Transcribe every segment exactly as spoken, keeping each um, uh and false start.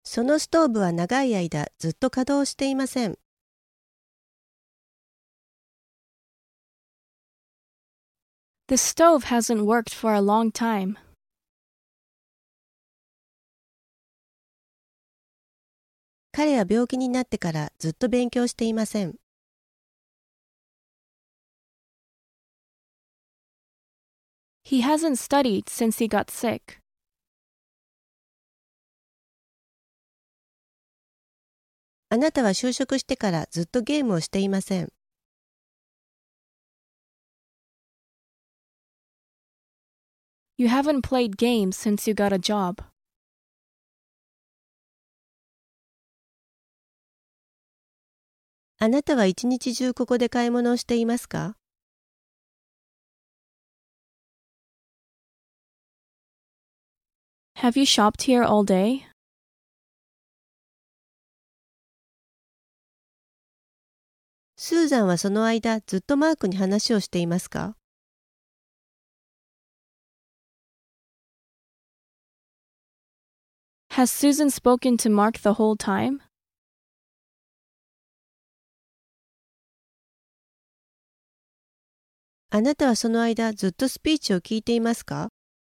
そのストーブは長い間ずっと稼働していません。 The stove hasn't worked for a long time. 彼は病気になってからずっと勉強していません。 He hasn't studied since he got sick. あなたは就職してからずっとゲームをしていません。 You haven't played games since you got a job. あなたは一日中ここで買い物をしていますか？ Have you shopped here all day? スーザンはその間ずっとマークに話をしていますか？ Has Susan spoken to Mark the whole time? あなたはその間ずっとスピーチを聞いていますか？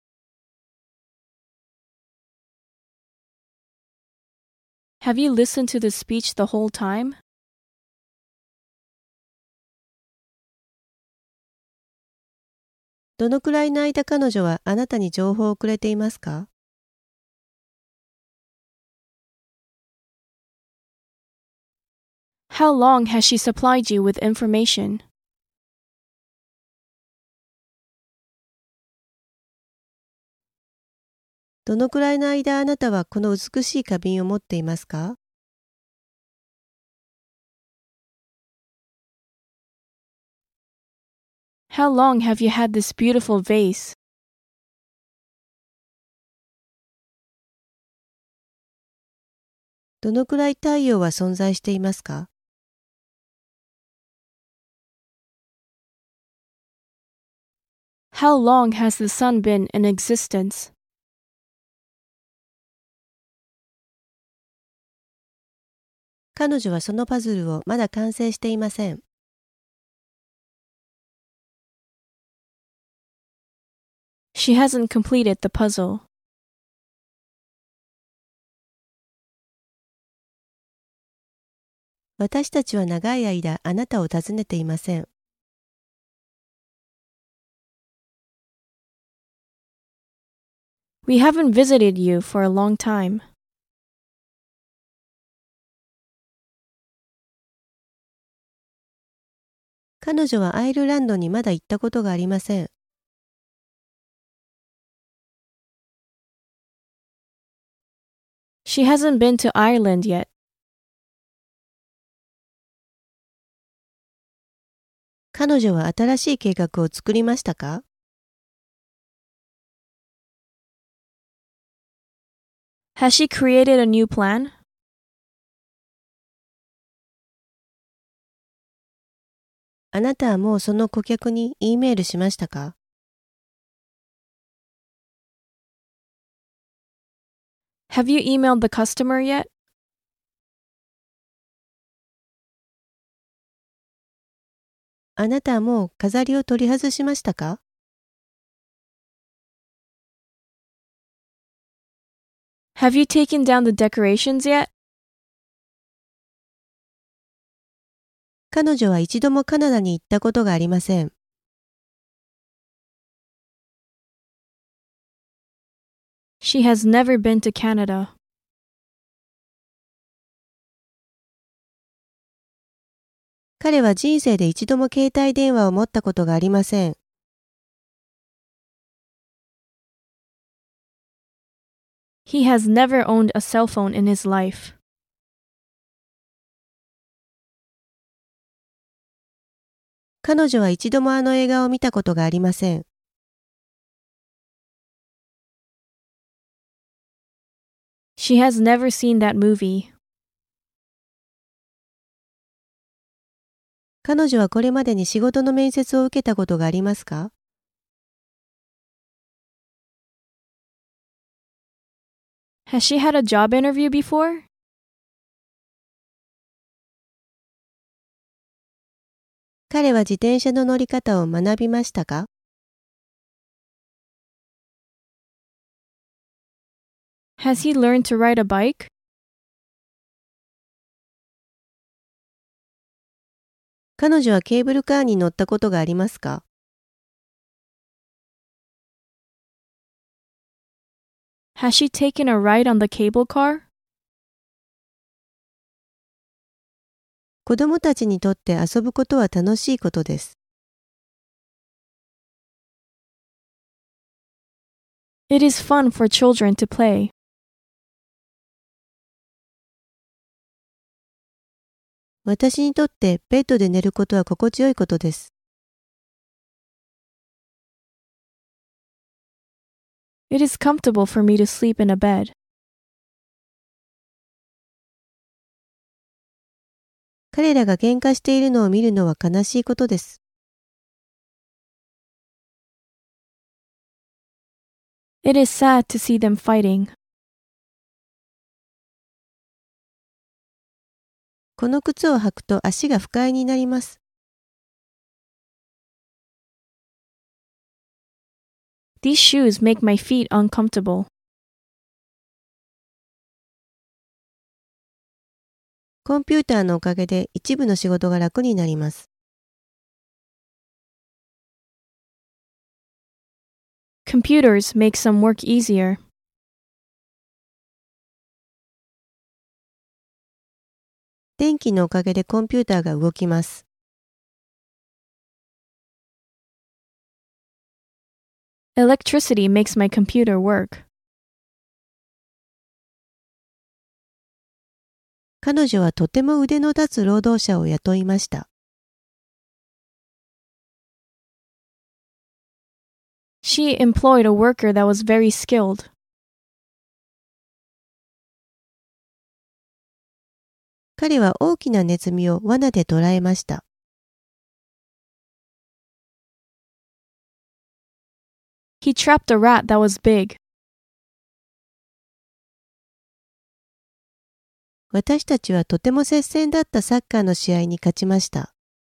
Have you listened to the speech the whole time? どのくらいの間彼女はあなたに情報をくれていますか？ How long has she supplied you with information? どのくらいの間あなたはこの美しい花瓶を持っていますか？ How long have you had this beautiful vase? どのくらい太陽は存在していますか？ How long has the sun been in existence? 彼女はそのパズルをまだ完成していません。 She hasn't completed the puzzle. 私たちは長い間あなたを訪ねていません。 We haven't visited you for a long time. 彼女はアイルランドにまだ行ったことがありません。 She hasn't been to Ireland yet. 彼女は新しい計画を作りましたか？ Has she created a new plan? あなたはもうその顧客に E メールしましたか？ Have you emailed the customer yet? あなたはもう飾りを取り外しましたか？ Have you taken down the decorations yet? 彼女は一度もカナダに行ったことがありません。 She has never been to Canada. 彼は人生で一度も携帯電話を持ったことがありません。 He has never owned a cell phone in his life. 彼女は一度もあの映画を見たことがありません。 She has never seen that movie. 彼女はこれまでに仕事の面接を受けたことがありますか？ Has Has she had a job interview before? 彼は自転車の乗り方を学びましたか？ Has he learned to ride a bike? 彼女はケーブルカーに乗ったことがありますか？ Has she taken a ride on the cable car? 子供たちにとって遊ぶことは楽しいことです。 It is fun for children to play. 私にとってベッドで寝ることは心地よいことです。 It is comfortable for me to sleep in a bed. 彼らが喧嘩しているのを見るのは悲しいことです。 It is sad to see them fighting. この靴を履くと足が不快になります。 These shoes make my feet uncomfortable. コンピューターのおかげで一部の仕事が楽になります。 Computers make some work easier. 電気のおかげでコンピューターが動きます。 Electricity makes my computer work. 彼女はとても腕の立つ労働者を雇いました。 She employed a worker that was very skilled. 彼は大きなネズミを罠で捕らえました。 He trapped a rat that was big. 私たちはとても接戦だったサッカーの試合に勝ちました。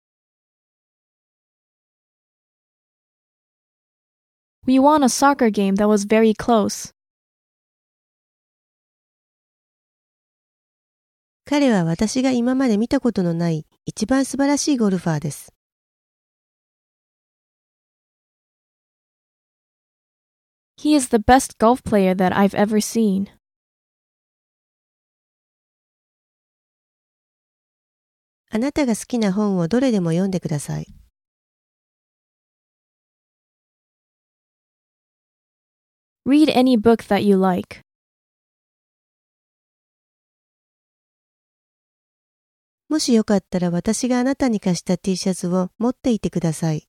We won a soccer game that was very close. 彼は私が今まで見たことのない一番素晴らしいゴルファーです。 He is the best golf player that I've ever seen. あなたが好きな本をどれでも読んでください。 Read any book that you like. もしよかったら私があなたに貸した T シャツを持っていてください。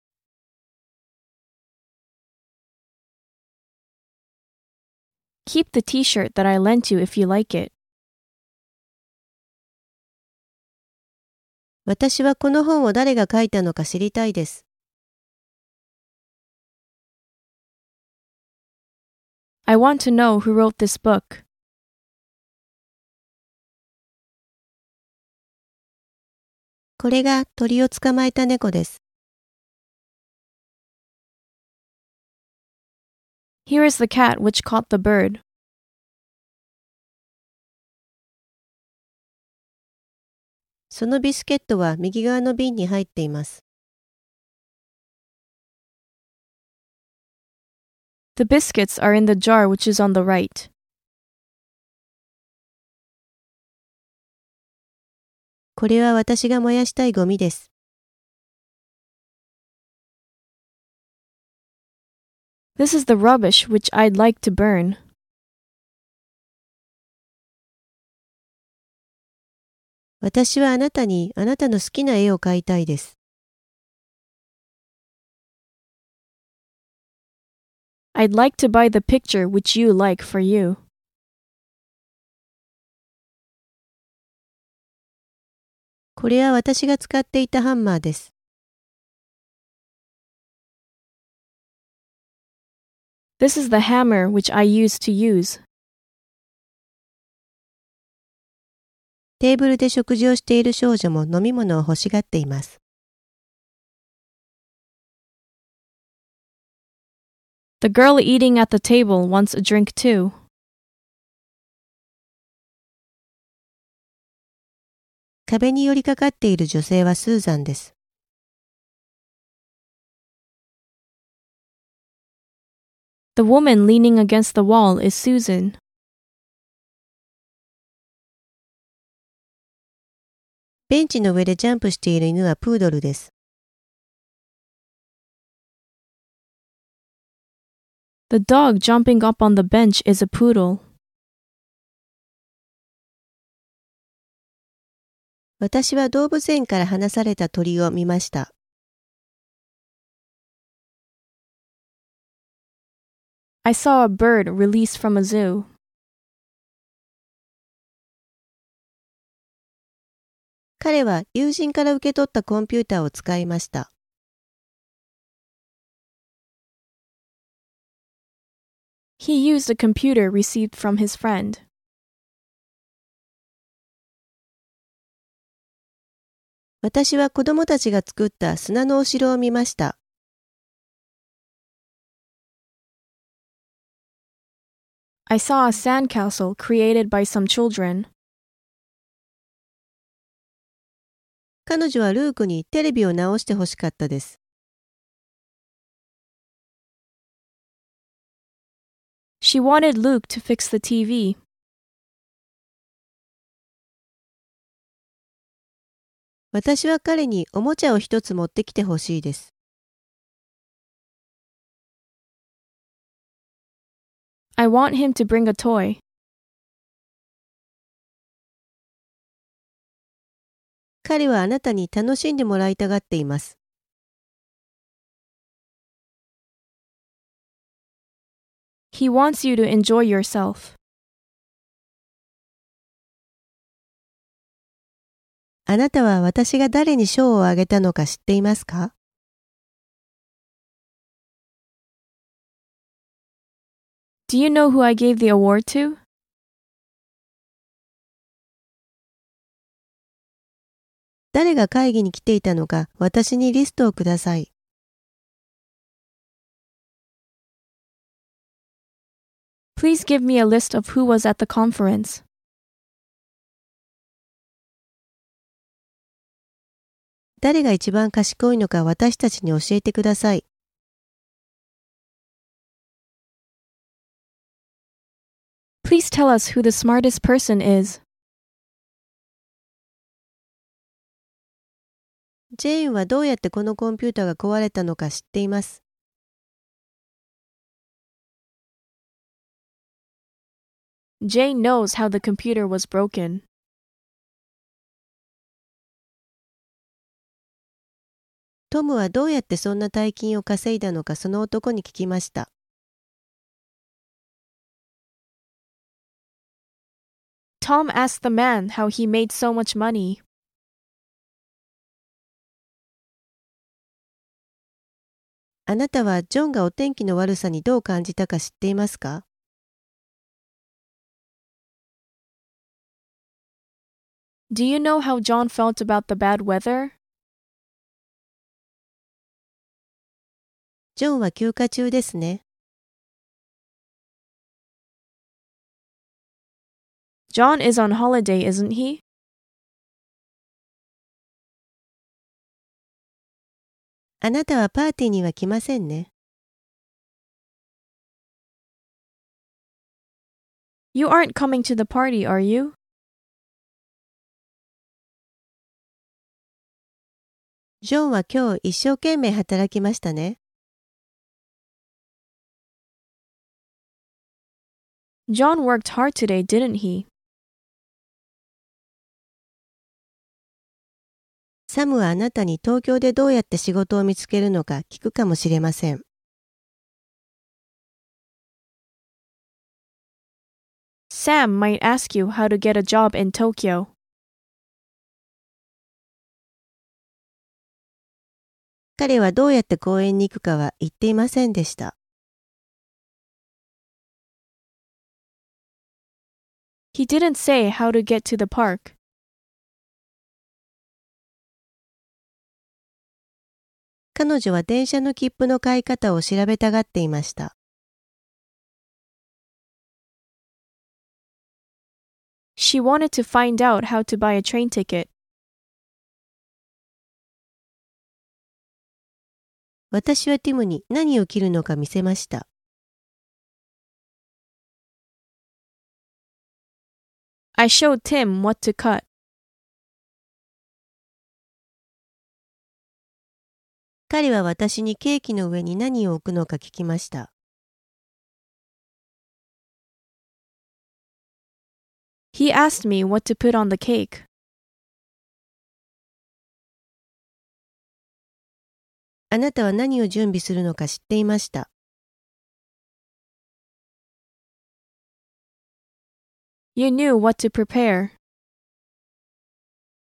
Keep the t-shirt that I lent you if you like it. 私はこの本を誰が書いたのか知りたいです。 I want to know who wrote this book. これが鳥を捕まえた猫です。 Here is the cat which caught the bird. そのビスケットは右側の瓶に入っています。 The biscuits are in the jar which is on the right. これは私が燃やしたいゴミです。 This is the rubbish which I'd like to burn. 私はあなたにあなたの好きな絵を描いたいです。 I'd like to buy the picture which you like for you. これは私が使っていたハンマーです。 This is the hammer which I used to use. テーブルで食事をしている少女も飲み物を欲しがっています。 The girl eating at the table wants a drink too. 壁に寄りかかっている女性はスーザンです。 The woman leaning against the wall is Susan. ベンチの上でジャンプしている犬はプードルです。 The dog jumping up on the bench is a poodle. 私は動物園から放された鳥を見ました。 I saw a bird released from a zoo. 彼は友人から受け取ったコンピューターを使いました。 He used a computer received from his friend. 私は子供たちが作った砂のお城を見ました。 I saw a sandcastle created by some children. 彼女はルークにテレビを直してほしかったです。 She wanted Luke to fix the T V. 私は彼におもちゃを一つ持ってきてほしいです。 I want him to bring a toy. 彼はあなたに楽しんでもらいたがっています。 He wants you to enjoy yourself. あなたは私が誰に賞をあげたのか知っていますか？ Do you know who I gave the award to? 誰が会議に来ていたのか私にリストをください。 Please give me a list of who was at the conference. 誰が一番賢いのか私たちに教えてください。 Please tell us who the smartest person is. ジェーンはどうやってこのコンピュータが壊れたのか知っています。 Jane knows how the computer was broken. トムはどうやってそんな大金を稼いだのかその男に聞きました。 Tom asked the man how he made so much money. あなたはジョンがお天気の悪さにどう感じたか知っていますか？ Do you know how John felt about the bad weather? ジョンは休暇中ですね。 John is on holiday, isn't he? あなたはパーティーには来ませんね。 You aren't coming to the party, are you? ジョンは今日一生懸命働きましたね。 John worked hard today, didn't he? サムはあなたに東京でどうやって仕事を見つけるのか聞くかもしれません。 Sam might ask you how to get a job in Tokyo. 彼はどうやって公園に行くかは言っていませんでした。 He didn't say how to get to the park. 彼女は電車の切符の買い方を調べたがっていました。 She wanted to find out how to buy a train ticket. 私はティムに何を切るのか見せました。 I showed Tim what to cut. 彼は私にケーキの上に何を置くのか聞きました。 He asked me what to put on the cake. あなたは何を準備するのか知っていました。 You knew what to prepare.